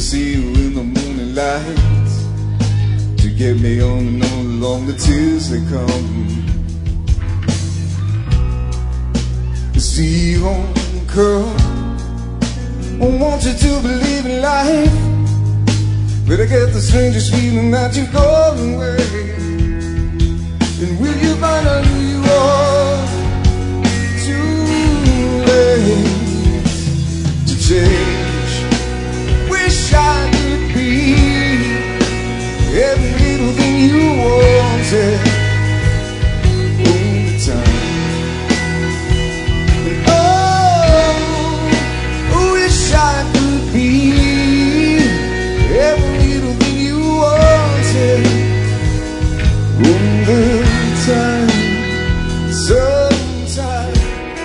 see you in the morning light to get me on and on along the tears that come. See you on the curve. I want you to believe in life, but I get the strangest feeling that you're going away. And will you find out who you are? Too late to change. Wish I could be every little thing you wanted all the time. I could be every little thing you wanted all the time. Sometime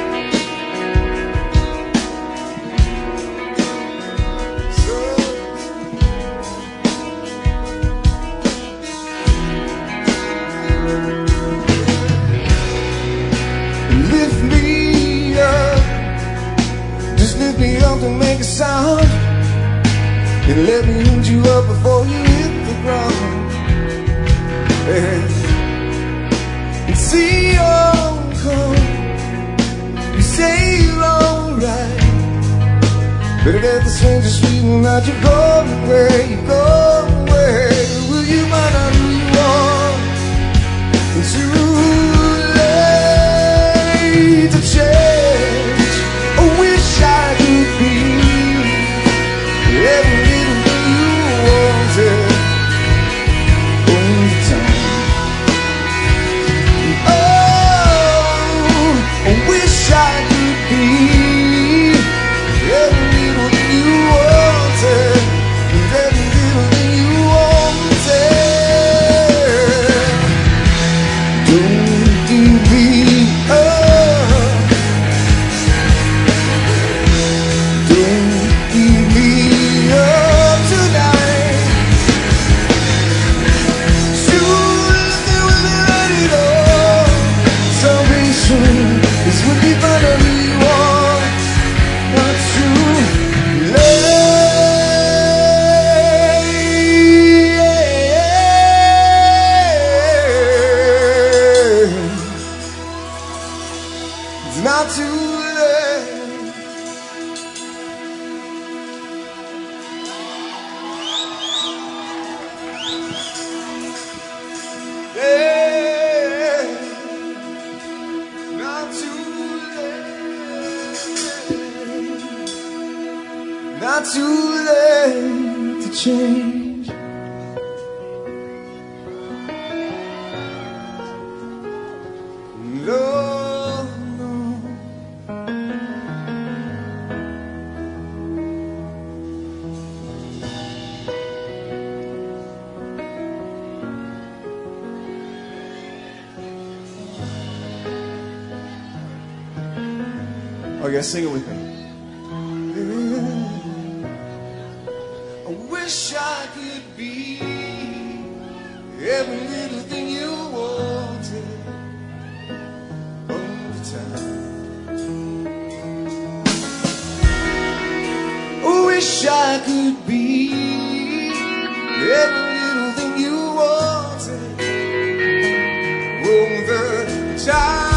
lift me up, just lift me up to make a sound, and let me hold you up before you hit the ground. And see you'll come, you say you're alright, but I get the strangest feeling that you're going away, you're going away. Will you find out who you are? It's too late to change. I wish I could be every little thing you wanted all the time. Oh, I wish I could be every little thing you wanted, every little thing you wanted. Don't give me up. Don't give me up tonight. Soon they will be ready to salvation is when we find out who you are. Not too late. It's not too late. Yeah, not too late. Not too late to change. No, no. Oh, yeah, sing it with me. I wish I could be every little thing you wanted all the time. I wish I could be every little thing you wanted all the time.